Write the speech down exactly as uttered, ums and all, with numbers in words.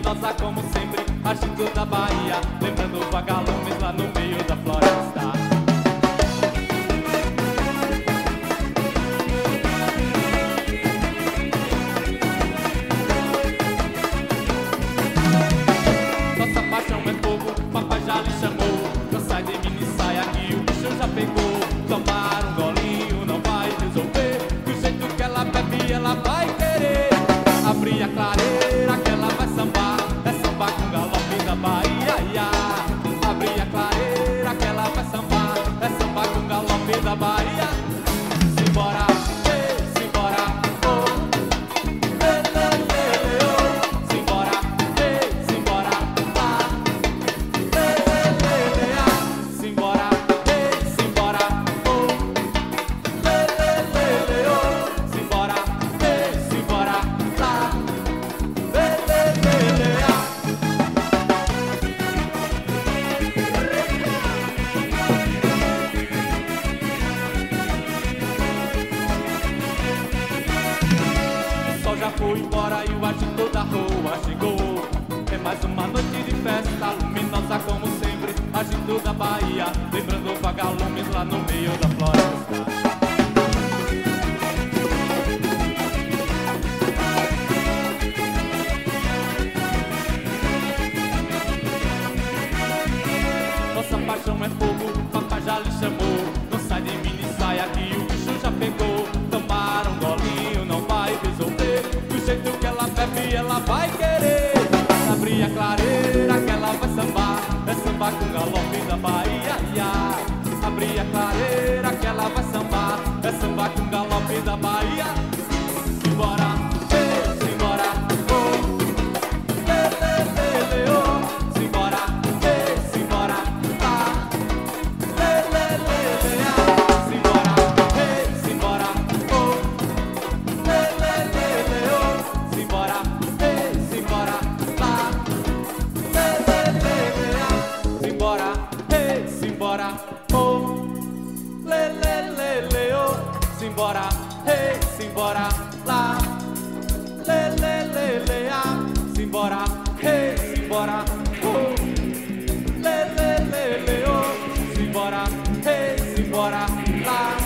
luminosa como sempre, agindo da Bahia, lembrando vagalumes lá no meio da floresta. Nossa paixão é fogo, papai já lhe chamou. Não sai de mini saia que o bicho já pegou. Tomar um golinho não vai resolver, do jeito que ela bebe ela vai querer. Abrir a clareira que ela vai sambar, é sambar com galope da Bahia, ia. Abrir a clareira que ela vai sambar, é sambar com galope da Bahia. Simbora, ei, simbora, oh, lê, lê, lê, lê, oh. Simbora, ei, simbora, ah, lê, lê, lê, lê, ah. Simbora, ei, simbora, oh, lê, lê, lê, lê, oh. Simbora, ei, simbora, lá, lê, lê, lê, lê, ah. O sol já foi embora e o agito da rua chegou. É mais uma noite de festa, luminosa como sempre, agito da Bahia, lembrando vagalumes lá no meio da floresta. Nossa paixão é fogo, papai já lhe chamou. Não sai de mini saia que o bicho já pegou. Tomar um golinho não vai resolver, do jeito que ela bebe ela vai querer. Abrir a clareira que ela vai sambar, é sambar com galope da Bahia, ia. Abrir a clareira que ela vai sambar, é sambar com galope da Bahia. Simbora, ei, simbora, oh, lê, lê, lê, lê, oh. Simbora, ei, simbora, ah, lê, lê, lê, lê, ah. Simbora, ei, simbora, oh, lê, lê, lê, lê, oh. Simbora, ei, simbora, lá, lê, lê, lê, lê, ah. Simbora, ei, simbora, oh, lê, lê, lê, lê, oh. Simbora, ei, simbora, lá, lê, lê, lê, lê, ah. Simbora, ei, simbora, oh, lê, lê, lê, lê, oh. Simbora, ei, simbora, lá.